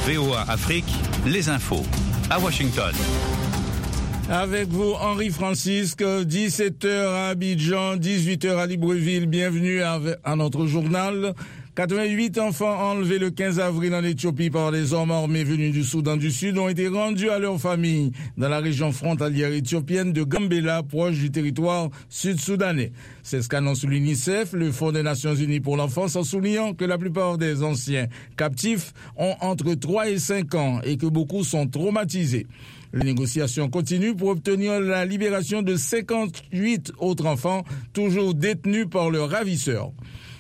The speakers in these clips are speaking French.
VOA Afrique, les infos. À Washington. Avec vous, Henri Francisque, 17h à Abidjan, 18h à Libreville. Bienvenue à notre journal. 88 enfants enlevés le 15 avril en Éthiopie par des hommes armés venus du Soudan du Sud ont été rendus à leurs familles dans la région frontalière éthiopienne de Gambela, proche du territoire sud-soudanais. C'est ce qu'annonce l'UNICEF, le Fonds des Nations Unies pour l'enfance, en soulignant que la plupart des anciens captifs ont entre 3 et 5 ans et que beaucoup sont traumatisés. Les négociations continuent pour obtenir la libération de 58 autres enfants, toujours détenus par leurs ravisseurs.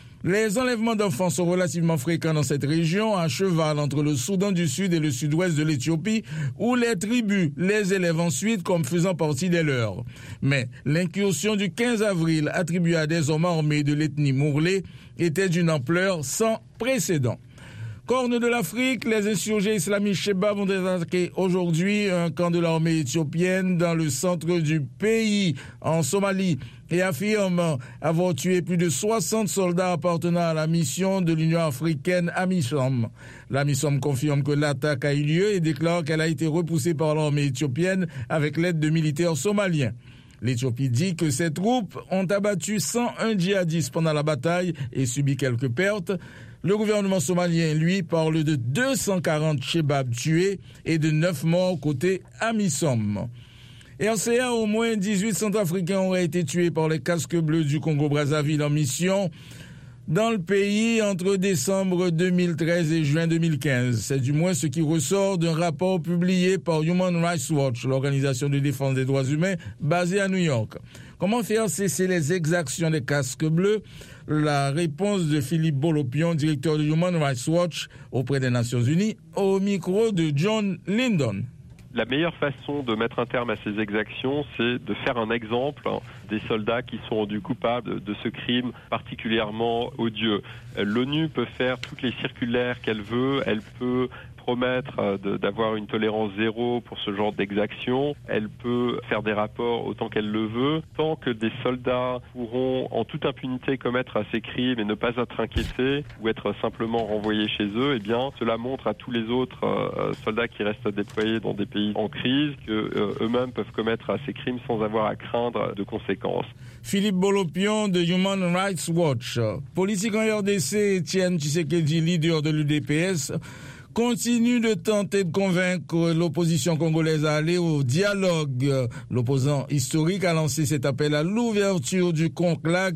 Les enlèvements d'enfants sont relativement fréquents dans cette région, à cheval entre le Soudan du Sud et le sud-ouest de l'Éthiopie, où les tribus les élèvent ensuite comme faisant partie des leurs. Mais l'incursion du 15 avril attribuée à des hommes armés de l'ethnie Mourlé était d'une ampleur sans précédent. Corne de l'Afrique, les insurgés islamistes Shebab ont attaqué aujourd'hui un camp de l'armée éthiopienne dans le centre du pays, en Somalie, et affirment avoir tué plus de 60 soldats appartenant à la mission de l'Union africaine AMISOM. L'AMISOM confirme que l'attaque a eu lieu et déclare qu'elle a été repoussée par l'armée éthiopienne avec l'aide de militaires somaliens. L'Éthiopie dit que ses troupes ont abattu 101 djihadistes pendant la bataille et subi quelques pertes. Le gouvernement somalien, lui, parle de 240 Shebab tués et de 9 morts côté AMISOM. RCA, au moins 18 Centrafricains auraient été tués par les casques bleus du Congo-Brazzaville en mission dans le pays entre décembre 2013 et juin 2015. C'est du moins ce qui ressort d'un rapport publié par Human Rights Watch, l'organisation de défense des droits humains basée à New York. Comment faire cesser les exactions des casques bleus? La réponse de Philippe Bolopion, directeur de Human Rights Watch auprès des Nations Unies, au micro de John Lyndon. La meilleure façon de mettre un terme à ces exactions, c'est de faire un exemple des soldats qui sont rendus coupables de ce crime particulièrement odieux. L'ONU peut faire toutes les circulaires qu'elle veut, elle peut promettre d'avoir une tolérance zéro pour ce genre d'exactions. Elle peut faire des rapports autant qu'elle le veut. Tant que des soldats pourront en toute impunité commettre ces crimes et ne pas être inquiétés ou être simplement renvoyés chez eux, eh bien, cela montre à tous les autres soldats qui restent déployés dans des pays en crise que eux-mêmes peuvent commettre ces crimes sans avoir à craindre de conséquences. Philippe Bolopion de Human Rights Watch. Politique en RDC, Étienne Tshisekedi, leader de l'UDPS, continue de tenter de convaincre l'opposition congolaise à aller au dialogue. L'opposant historique a lancé cet appel à l'ouverture du conclave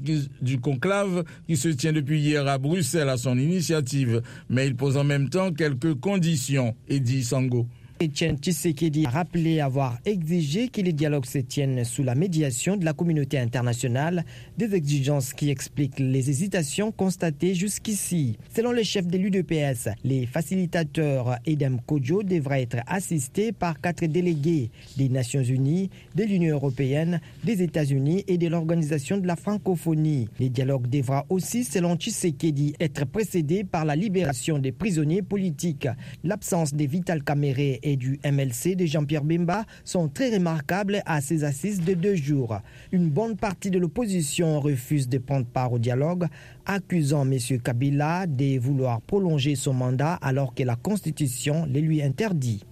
qui se tient depuis hier à Bruxelles à son initiative. Mais il pose en même temps quelques conditions, Eddy Sango. Etienne Tshisekedi a rappelé avoir exigé que les dialogues se tiennent sous la médiation de la communauté internationale, des exigences qui expliquent les hésitations constatées jusqu'ici. Selon le chef de l'UDPS, les facilitateurs Edem Kodjo devraient être assistés par 4 délégués des Nations Unies, de l'Union européenne, des États-Unis et de l'Organisation de la francophonie. Les dialogues devraient aussi, selon Tshisekedi, être précédés par la libération des prisonniers politiques. L'absence de Vital Kamerhe et du MLC de Jean-Pierre Bemba sont très remarquables à ces assises de 2 jours. Une bonne partie de l'opposition refuse de prendre part au dialogue, accusant M. Kabila de vouloir prolonger son mandat alors que la Constitution le lui interdit.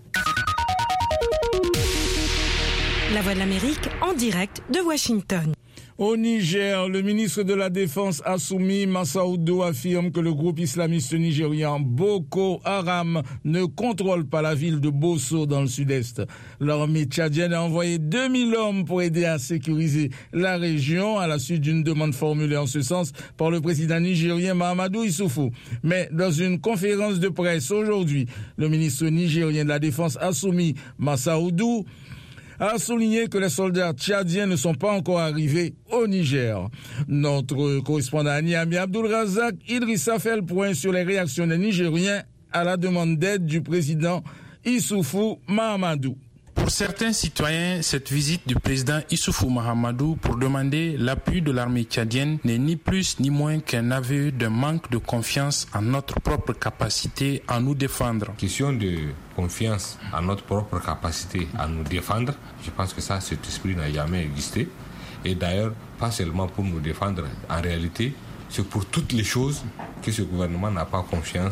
La Voix de l'Amérique en direct de Washington. Au Niger, le ministre de la Défense Assoumi Massaoudou affirme que le groupe islamiste nigérian Boko Haram ne contrôle pas la ville de Bosso dans le sud-est. L'armée tchadienne a envoyé 2000 hommes pour aider à sécuriser la région à la suite d'une demande formulée en ce sens par le président nigérien Mahamadou Issoufou. Mais dans une conférence de presse aujourd'hui, le ministre nigérien de la Défense Assoumi Massaoudou a souligné que les soldats tchadiens ne sont pas encore arrivés au Niger. Notre correspondant à Niamey, Abdul Razak Idrissa, fait le point sur les réactions des Nigériens à la demande d'aide du président Issoufou Mahamadou. Pour certains citoyens, cette visite du président Issoufou Mahamadou pour demander l'appui de l'armée tchadienne n'est ni plus ni moins qu'un aveu d'un manque de confiance en notre propre capacité à nous défendre. Question de confiance en notre propre capacité à nous défendre, je pense que cet esprit n'a jamais existé. Et d'ailleurs, pas seulement pour nous défendre, en réalité, c'est pour toutes les choses que ce gouvernement n'a pas confiance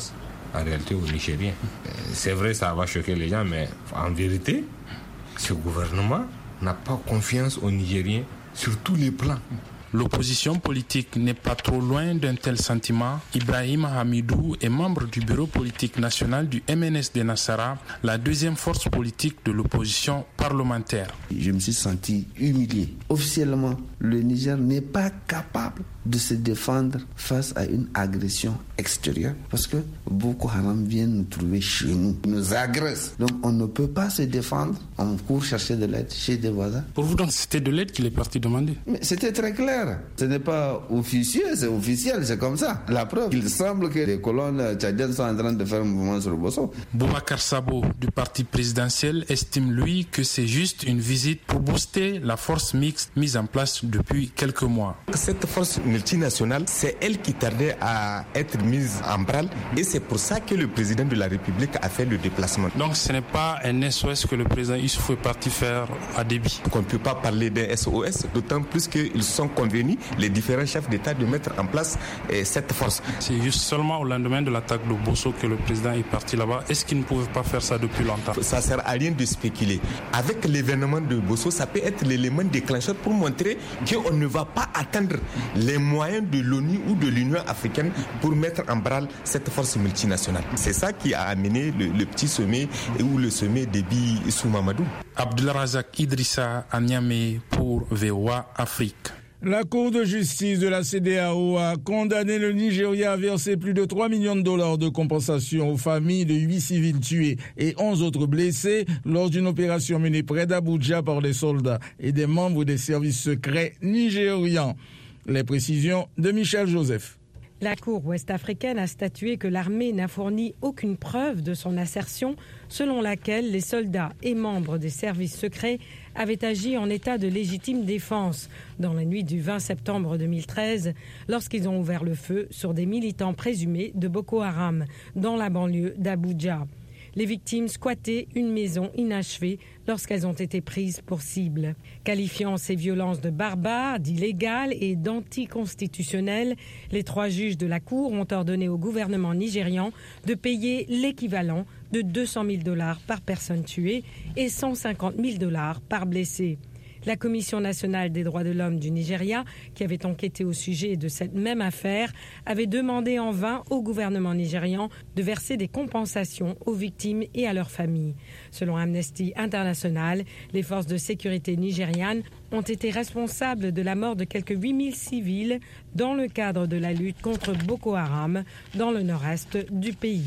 en réalité aux Nigériens. C'est vrai, ça va choquer les gens, mais en vérité, ce gouvernement n'a pas confiance aux Nigériens sur tous les plans. L'opposition politique n'est pas trop loin d'un tel sentiment. Ibrahim Hamidou est membre du bureau politique national du MNS de Nassara, la deuxième force politique de l'opposition parlementaire. Je me suis senti humilié. Officiellement, le Niger n'est pas capable de se défendre face à une agression extérieure parce que Boko Haram vient nous trouver chez nous, nous agresse. Donc on ne peut pas se défendre, on court chercher de l'aide chez des voisins. Pour vous donc c'était de l'aide qu'il est parti demander? Mais c'était très clair, ce n'est pas officieux, c'est officiel, c'est comme ça. La preuve, il semble que les colonnes tchadiennes sont en train de faire un mouvement sur le Bosso. Boubacar Sabo du parti présidentiel estime lui que c'est juste une visite pour booster la force mixte mise en place depuis quelques mois. Cette force multinationale, c'est elle qui tardait à être mise en branle et c'est pour ça que le président de la République a fait le déplacement. Donc ce n'est pas un SOS que le président Issoufou est parti faire à Déby. On ne peut pas parler d'un SOS, d'autant plus qu'ils sont convenus, les différents chefs d'État, de mettre en place cette force. C'est juste seulement au lendemain de l'attaque de Bosso que le président est parti là-bas. Est-ce qu'il ne pouvait pas faire ça depuis longtemps? Ça ne sert à rien de spéculer. Avec l'événement de Bosso, ça peut être l'élément déclencheur pour montrer qu'on ne va pas attendre les moyens de l'ONU ou de l'Union africaine pour mettre en branle cette force multinationale. C'est ça qui a amené le petit sommet ou le sommet Déby Issou Mamadou. Abdelrazak Idrissa à Niamey pour VOA Afrique. La Cour de justice de la CEDEAO a condamné le Nigeria à verser plus de 3 millions de dollars de compensation aux familles de 8 civils tués et 11 autres blessés lors d'une opération menée près d'Abuja par des soldats et des membres des services secrets nigérians. Les précisions de Michel Joseph. La Cour ouest-africaine a statué que l'armée n'a fourni aucune preuve de son assertion selon laquelle les soldats et membres des services secrets avaient agi en état de légitime défense dans la nuit du 20 septembre 2013 lorsqu'ils ont ouvert le feu sur des militants présumés de Boko Haram dans la banlieue d'Abuja. Les victimes squattaient une maison inachevée lorsqu'elles ont été prises pour cible. Qualifiant ces violences de barbares, d'illégales et d'anticonstitutionnelles, les 3 juges de la Cour ont ordonné au gouvernement nigérian de payer l'équivalent de 200 000 $ par personne tuée et 150 000 $ par blessé. La Commission nationale des droits de l'homme du Nigeria, qui avait enquêté au sujet de cette même affaire, avait demandé en vain au gouvernement nigérian de verser des compensations aux victimes et à leurs familles. Selon Amnesty International, les forces de sécurité nigérianes ont été responsables de la mort de quelques 8000 civils dans le cadre de la lutte contre Boko Haram dans le nord-est du pays.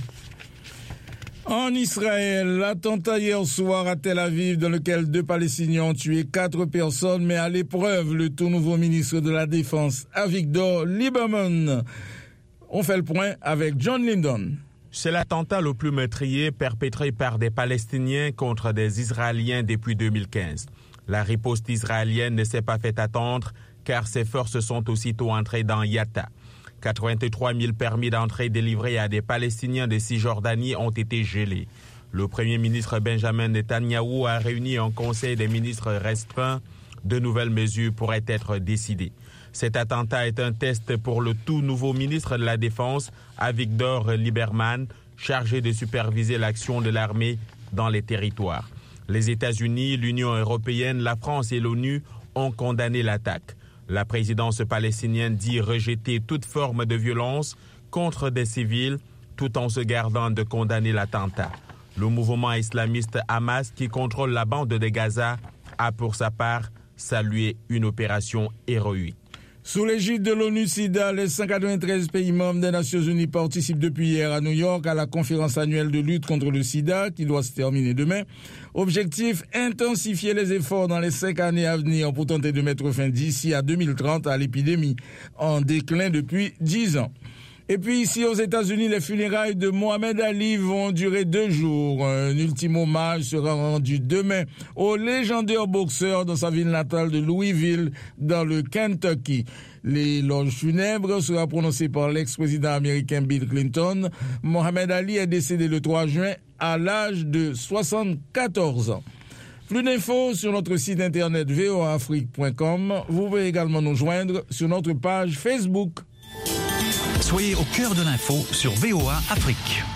En Israël, l'attentat hier soir à Tel Aviv dans lequel 2 Palestiniens ont tué 4 personnes met à l'épreuve le tout nouveau ministre de la Défense, Avigdor Lieberman. On fait le point avec John Lyndon. C'est l'attentat le plus meurtrier perpétré par des Palestiniens contre des Israéliens depuis 2015. La riposte israélienne ne s'est pas fait attendre car ses forces sont aussitôt entrées dans Yatta. 83 000 permis d'entrée délivrés à des Palestiniens de Cisjordanie ont été gelés. Le Premier ministre Benjamin Netanyahou a réuni un conseil des ministres restreint. De nouvelles mesures pourraient être décidées. Cet attentat est un test pour le tout nouveau ministre de la Défense, Avigdor Lieberman, chargé de superviser l'action de l'armée dans les territoires. Les États-Unis, l'Union européenne, la France et l'ONU ont condamné l'attaque. La présidence palestinienne dit rejeter toute forme de violence contre des civils tout en se gardant de condamner l'attentat. Le mouvement islamiste Hamas, qui contrôle la bande de Gaza, a pour sa part salué une opération héroïque. Sous l'égide de l'ONU-SIDA, les 193 pays membres des Nations Unies participent depuis hier à New York à la conférence annuelle de lutte contre le sida qui doit se terminer demain. Objectif, intensifier les efforts dans les 5 années à venir pour tenter de mettre fin d'ici à 2030 à l'épidémie, en déclin depuis 10 ans. Et puis ici aux États-Unis, les funérailles de Mohamed Ali vont durer 2 jours. Un ultime hommage sera rendu demain au légendaire boxeur dans sa ville natale de Louisville, dans le Kentucky. L'éloge funèbre sera prononcé par l'ex-président américain Bill Clinton. Mohamed Ali est décédé le 3 juin à l'âge de 74 ans. Plus d'infos sur notre site internet voaafrique.com. Vous pouvez également nous joindre sur notre page Facebook. Soyez au cœur de l'info sur VOA Afrique.